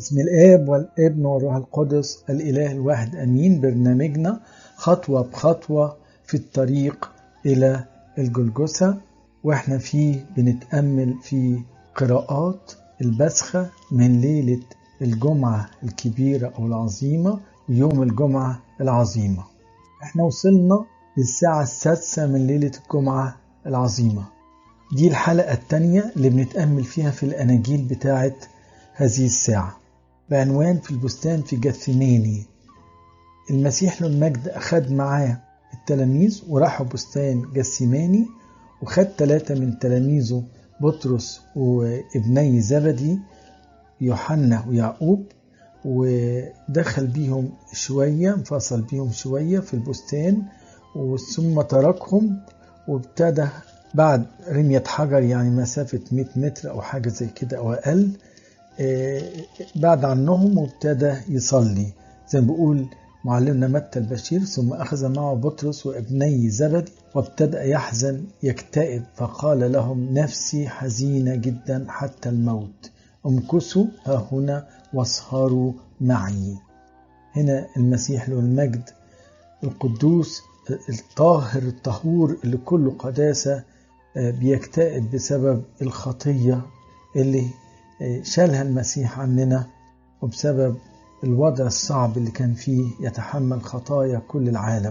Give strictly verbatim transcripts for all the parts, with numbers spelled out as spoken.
بسم الآب والابن والروح القدس الإله الواحد أمين. برنامجنا خطوة بخطوة في الطريق إلى الجلجثة، وإحنا فيه بنتأمل في قراءات البسخة من ليلة الجمعة الكبيرة أو العظيمة ويوم الجمعة العظيمة. إحنا وصلنا للساعة السادسة من ليلة الجمعة العظيمة. دي الحلقة الثانية اللي بنتأمل فيها في الأناجيل بتاعة هذه الساعة بعنوان في البستان في جثماني. المسيح له المجد أخذ معاه التلاميذ وراحوا بستان جثماني، وخد ثلاثة من تلاميذه بطرس وابني زبدي يوحنا ويعقوب، ودخل بيهم شوية انفصل بيهم شوية في البستان، ثم تركهم وابتدى بعد رمية حجر، يعني مسافة مئة متر أو حاجة زي كده أو أقل، بعد عنهم وابتدى يصلي زي ما بيقول معلمنا متى البشير: ثم أخذ معه بطرس وابني زبدي وابتدأ يحزن يكتئب، فقال لهم: نفسي حزينة جدا حتى الموت، امكثوا ها هنا واسهروا معي. هنا المسيح له المجد القدوس الطاهر الطهور اللي كله قداسة بيكتئب بسبب الخطية اللي شالها المسيح عننا، وبسبب الوضع الصعب اللي كان فيه يتحمل خطايا كل العالم.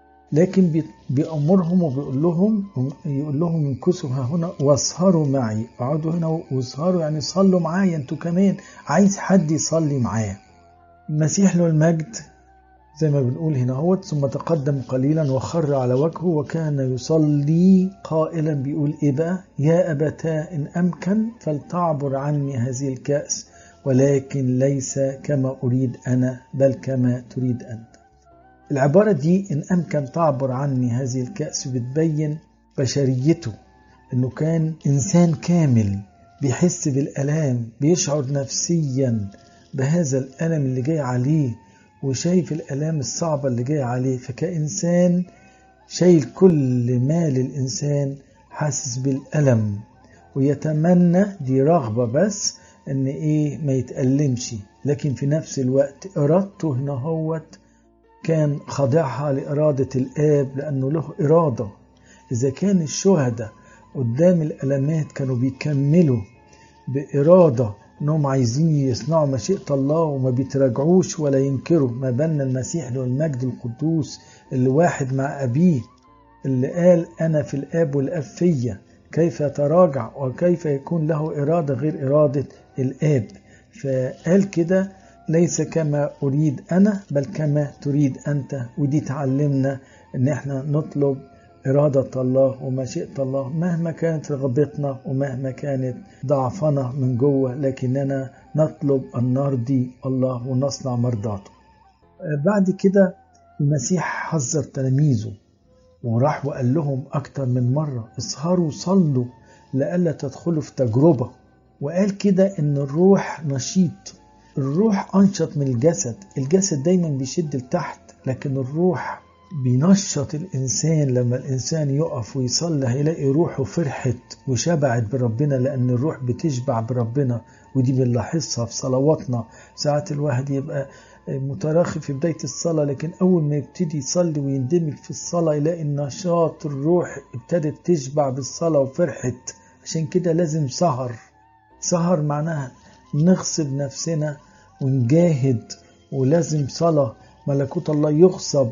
لكن بيأمرهم وبيقول لهم يقول لهم امكثوا ها هنا واسهروا معي، اقعدوا هنا واسهروا، يعني صلوا معايا انتوا كمان، عايز حد يصلي معاه. المسيح له المجد زي ما بنقول هنا هو: ثم تقدم قليلا وخر على وجهه وكان يصلي قائلا، بيقول ايه بقى؟ يا أبتاه إن أمكن فلتعبر عني هذه الكأس، ولكن ليس كما أريد أنا بل كما تريد أنت. العبارة دي إن أمكن تعبر عني هذه الكأس بتبين بشريته، إنه كان إنسان كامل بيحس بالألام، بيشعر نفسيا بهذا الألم اللي جاي عليه، وشايف الألام الصعبة اللي جاي عليه، فكإنسان شايل كل ما للإنسان، حاسس بالألم ويتمنى، دي رغبة بس إن إيه ما يتألمش، لكن في نفس الوقت إرادته هنا هوت كان خاضعها لإرادة الآب، لأنه له إرادة. إذا كان الشهداء قدام الألمات كانوا بيكملوا بإرادة انهم عايزين يصنعوا مشيئة الله وما بيتراجعوش ولا ينكروا، ما بالنا المسيح له المجد القدوس اللي واحد مع أبيه، اللي قال أنا في الآب والآب فيا، كيف يتراجع وكيف يكون له إرادة غير إرادة الآب؟ فقال كده: ليس كما أريد أنا بل كما تريد أنت. ودي تعلمنا ان احنا نطلب إرادة الله ومشيئة الله مهما كانت رغبتنا ومهما كانت ضعفنا من جوه، لكننا نطلب أن نرضي الله ونصنع مرضاته. بعد كده المسيح حذر تلاميذه وراح وقال لهم أكتر من مرة: اسهروا صلوا لئلا تدخلوا في تجربة. وقال كده إن الروح نشيط، الروح أنشط من الجسد، الجسد دايما بيشد لتحت، لكن الروح بينشط الإنسان. لما الإنسان يقف ويصلي هيلاقي روحه فرحت وشبعت بربنا، لأن الروح بتشبع بربنا، ودي بنلاحظها في صلواتنا. ساعات الواحد يبقى متراخي في بداية الصلاة، لكن أول ما يبتدي يصلي ويندمج في الصلاة يلاقي النشاط، الروح ابتدت تشبع بالصلاة وفرحت. عشان كده لازم سهر. سهر معناها نغصب نفسنا ونجاهد، ولازم صلاة ملكوت الله يغصب.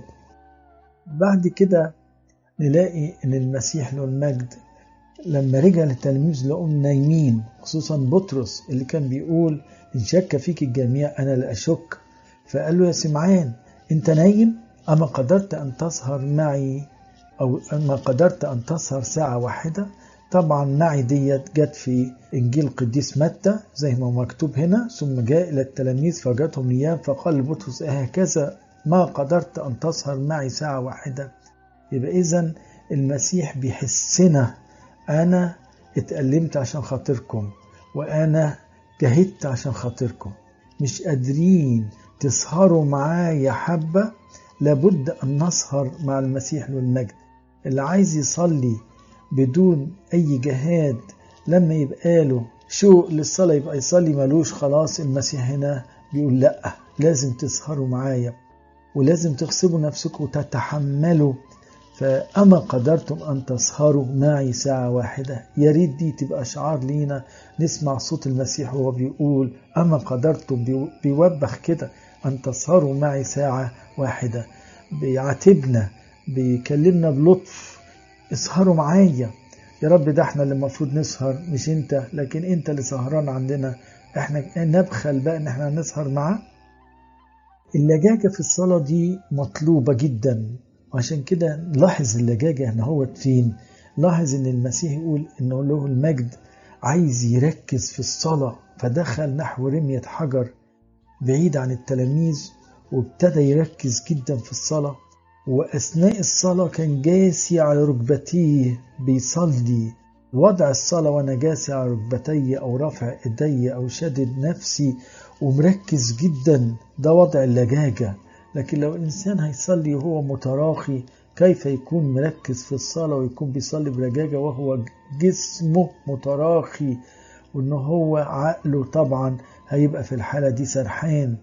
بعد كده نلاقي ان المسيح له المجد لما رجع للتلاميذ لقوهم نايمين، خصوصا بطرس اللي كان بيقول: ان شك فيك الجميع انا لا اشك. فقال له: يا سمعان انت نايم؟ اما قدرت ان تسهر معي، او اما قدرت ان تسهر ساعة واحدة؟ طبعا معي ديت جت في انجيل القديس متى زي ما مكتوب هنا: ثم جاء الى التلاميذ فجاتهم نيام فقال لبطرس: هكذا ما قدرت أن تسهر معي ساعة واحدة؟ يبقى إذن المسيح بيحسنا: أنا اتألمت عشان خاطركم، وأنا جهدت عشان خاطركم، مش قادرين تسهروا معايا حبة، لابد أن نسهر مع المسيح له المجد. اللي عايز يصلي بدون أي جهاد لما يبقى له شوق للصلاة يبقى يصلي ملوش خلاص. المسيح هنا بيقول لأ، لازم تسهروا معايا ولازم تغصبوا نفسكم وتتحملوا. فأما قدرتم أن تسهروا معي ساعة واحدة. يا ريت دي تبقى شعار لينا، نسمع صوت المسيح وهو بيقول أما قدرتم، بيوبخ كده أن تسهروا معي ساعة واحدة، بيعاتبنا، بيكلمنا بلطف، اسهروا معايا يا رب. ده احنا اللي المفروض نسهر مش انت، لكن انت اللي سهران عندنا، احنا نبخل بقى ان احنا نسهر معاه. اللجاجة في الصلاة دي مطلوبة جدا، وعشان كده لاحظ اللجاجة ان هو فين. لاحظ ان المسيح يقول انه له المجد عايز يركز في الصلاة، فدخل نحو رمية حجر بعيد عن التلاميذ وابتدى يركز جدا في الصلاة. وأثناء الصلاة كان جاسي على ركبتيه بيصلي. وضع الصلاة وأنا جاسي على ركبتي أو رافع إيدي أو شدد نفسي ومركز جدا، ده وضع اللجاجة. لكن لو إنسان هيصلي وهو متراخي، كيف يكون مركز في الصلاة ويكون بيصلي برجاجة وهو جسمه متراخي؟ وإنه هو عقله طبعا هيبقى في الحالة دي سرحان.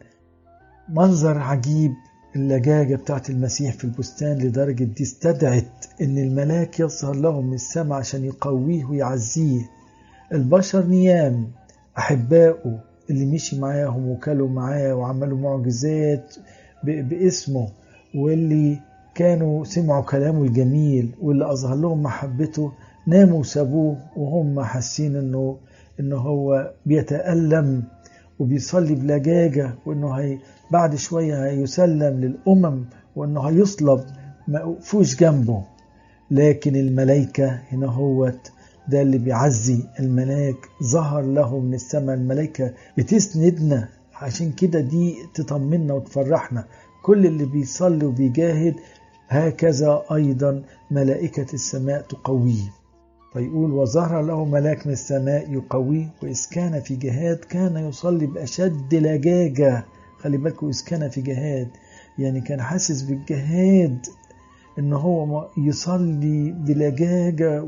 منظر عجيب اللجاجة بتاعت المسيح في البستان، لدرجة دي استدعت ان الملاك يظهر لهم من السماء عشان يقويه ويعزيه. البشر نيام، احبائه اللي مشي معاهم وكلوا معاه وعملوا معجزات باسمه، واللي كانوا سمعوا كلامه الجميل واللي اظهر لهم محبته، ناموا وسابوه وهم حاسين انه انه هو بيتألم وبيصلي بلجاجة، وانه هي بعد شوية هيسلم للأمم وانه هيصلب، ما وقفوش جنبه. لكن الملائكة هنا هوت ده اللي بيعزي. الملاك ظهر له من السماء، الملائكة بتسندنا، عشان كده دي تطمنا وتفرحنا. كل اللي بيصلي وبيجاهد هكذا أيضا ملائكة السماء تقويه. فيقول وظهر له ملاك من السماء يقويه، وإذ كان في جهاد كان يصلي بأشد لجاجة. خلي بالكم، إذ كان في جهاد يعني كان حاسس بالجهاد، إنه هو يصلي بلجاجة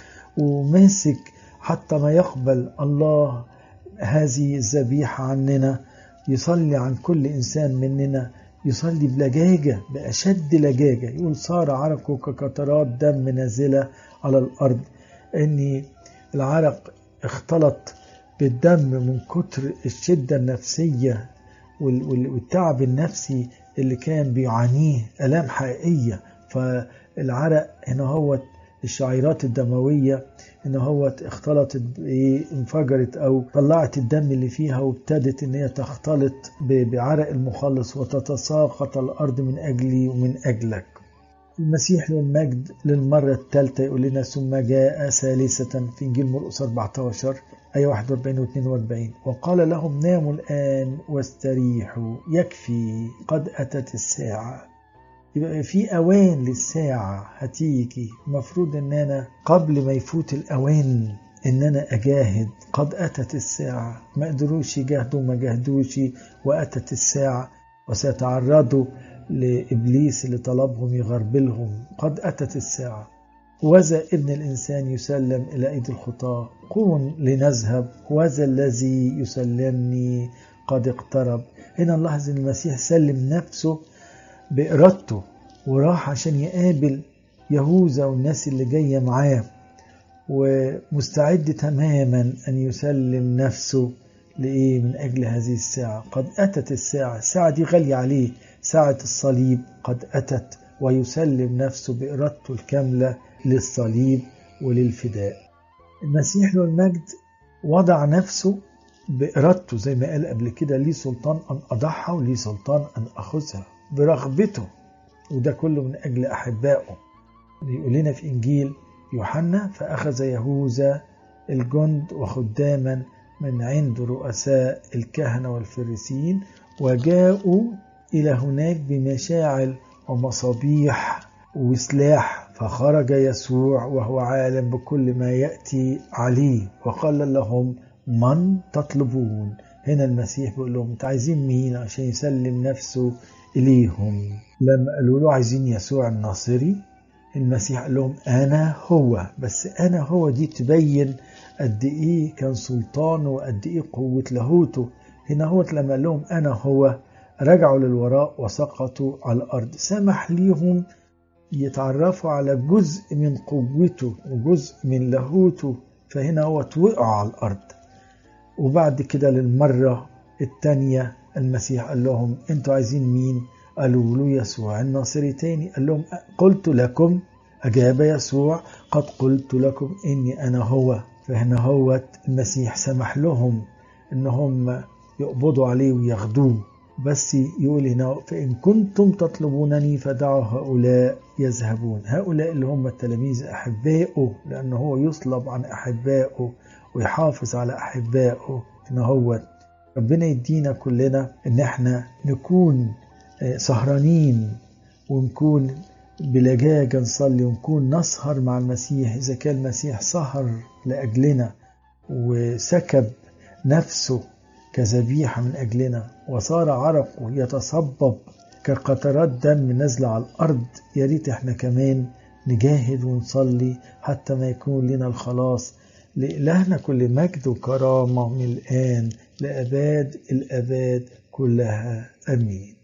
وماسك حتى ما يقبل الله هذه الذبيحة عننا. يصلي عن كل إنسان مننا، يصلي بلجاجة بأشد لجاجة. يقول صار عرقه كقطرات دم نازلة على الأرض، إن العرق اختلط بالدم من كتر الشدة النفسية والتعب النفسي اللي كان بيعانيه، آلام حقيقية. فالعرق هنا هو الشعيرات الدموية هنا هو اختلطت، انفجرت أو طلعت الدم اللي فيها، وابتدت إن هي تختلط بعرق المخلص وتتساقط الأرض من أجلي ومن أجلك. المسيح للمجد للمرة الثالثة يقول لنا ثم جاء ثالثة في إنجيل مرقس أربعة عشر آية واحد وأربعين و اثنين وأربعين وقال لهم ناموا الآن واستريحوا، يكفي قد أتت الساعة. يبقى في أوان للساعة هتيجي، مفروض إن أنا قبل ما يفوت الأوان إن أنا أجاهد. قد أتت الساعة، ما قدروش يجاهدوا ما جاهدوش، وأتت الساعة وسيتعرضوا لإبليس اللي طلبهم يغربلهم. قد أتت الساعة وذا ابن الإنسان يسلم إلى أيدي الخطاة، قوم لنذهب وذا الذي يسلمني قد اقترب. هنا نلاحظ أن المسيح سلم نفسه بإرادته وراح عشان يقابل يهوذا والناس اللي جاية معاه، ومستعد تماما أن يسلم نفسه لإيه؟ من أجل هذه الساعة. قد أتت الساعة، الساعة دي غالية عليه، ساعة الصليب قد أتت، ويسلم نفسه بإرادته الكاملة للصليب وللفداء. المسيح له المجد وضع نفسه بإرادته زي ما قال قبل كده، لي سلطان أن أضعها ولي سلطان أن أخذها، برغبته، وده كله من أجل أحبائه. يقول لنا في إنجيل يوحنا فأخذ يهوذا الجند وخداما من عند رؤساء الكهنة والفريسيين وجاءوا إلى هناك بمشاعل ومصابيح وسلاح، فخرج يسوع وهو عالم بكل ما يأتي عليه وقال لهم من تطلبون. هنا المسيح بيقول لهم انتوا عايزين مين عشان يسلم نفسه إليهم. لما قالوا له عايزين يسوع الناصري، المسيح قال لهم أنا هو. بس أنا هو دي تبين قد إيه كان سلطانه وقد إيه قوة لاهوته. هنا هو لما قال لهم أنا هو رجعوا للوراء وسقطوا على الأرض. سمح ليهم يتعرفوا على جزء من قوته وجزء من لاهوته، فهنا هو وقعوا على الأرض. وبعد كده للمرة الثانية المسيح قال لهم أنتوا عايزين مين؟ قالوا له يسوع الناصري. تاني قال لهم قلت لكم، أجاب يسوع قد قلت لكم إني أنا هو. فهنا هو المسيح سمح لهم إن هم يقبضوا عليه وياخدوه، بس يقول هنا فإن كنتم تطلبونني فدعوا هؤلاء يذهبون. هؤلاء اللي هم التلاميذ أحبائه، لأنه هو يصلب عن أحبائه ويحافظ على أحبائه. هنا هو ربنا يدينا كلنا إن احنا نكون سهرانين ونكون بلجاجة نصلي ونكون نسهر مع المسيح. إذا كان المسيح سهر لأجلنا وسكب نفسه كذبيحة من أجلنا وصار عرقه يتصبب كقطرات دم نازلة على الأرض، يا ريت احنا كمان نجاهد ونصلي حتى ما يكون لنا الخلاص. لإلهنا كل مجد وكرامة من الآن لأباد الأباد كلها. آمين.